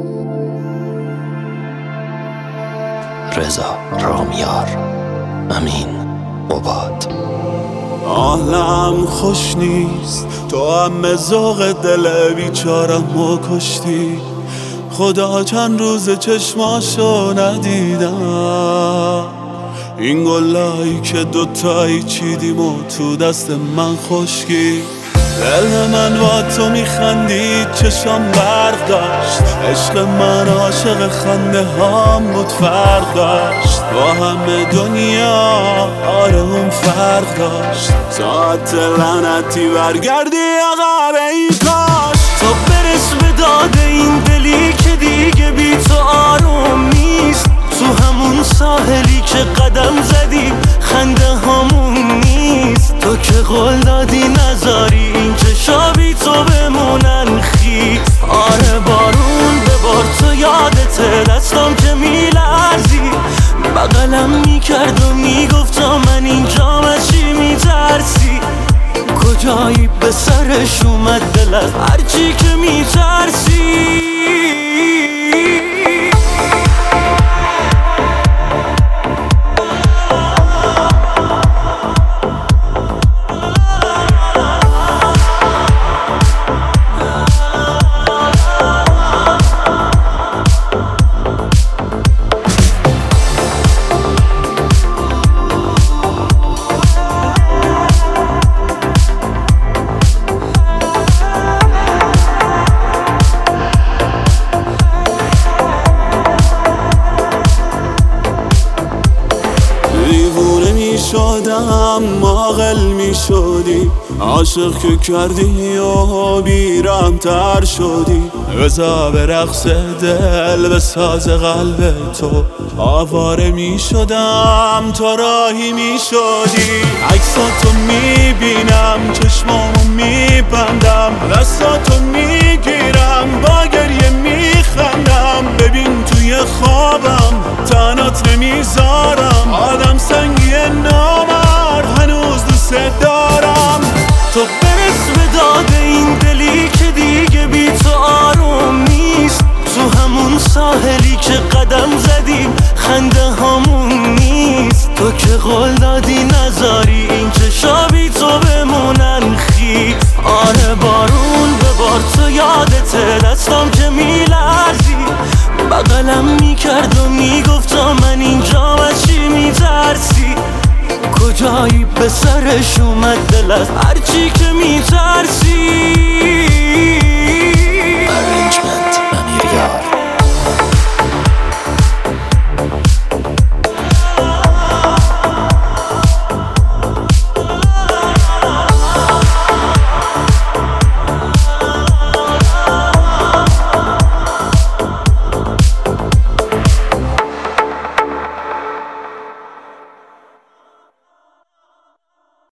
رضا رامیار، امین عباد. حالم خوش نیست، تو هم ذوق دل بیچارم و کشتی. خدا چند روز چشماشو ندیدم، این گلایی که دوتایی چیدیم و تو دست من خشکی. دل من با تو میخندید، چشم برق داشت، عشق من عاشق خنده هام بود، فرق داشت با همه دنیا. آره اون فرق داشت. ساعت لعنتی برگردی عقب ای کاش. تو برس به داد این دلی که دیگه بی تو آروم نیست. تو همون ساحلی که قدم زدی خنده همون نیست. تو که قول دادی نذاری این چشا بی تو بمونن خیس. آره بارون ببار تو یادته، دستم که میلرزی بغلم میکرد و میگفتا من اینجام از چی میترسی. کجایی به سرش اومد دل از هرچی که میترسی. شدم عاقل می شدی، عاشق که کردی و بیرم تر شدی. بزا به رقص دل به ساز قلب تو آواره می شدم، تا راهی می شدی. عکساتو می بینم، چشمامو می بندم، دستاتو می گیرم، با گریه می خندم. ببین توی خوابم تنات نمیذارم، آدم سنگی نامرد هنوز دوست دارم. تو برس به داد این دلی که دیگه بی تو آروم نیست. تو همون ساحلی که قدم زدیم خنده همون نیست. تو که قول دادی نذاری این چشا بی تو بمونن خیس. آره بارون ببار تو یادته، دستم که میلرزی بغلم میکرد و میگفتا من اینجام از چی میترسی. کجایی به سرش اومد دل از هرچی که میترسی.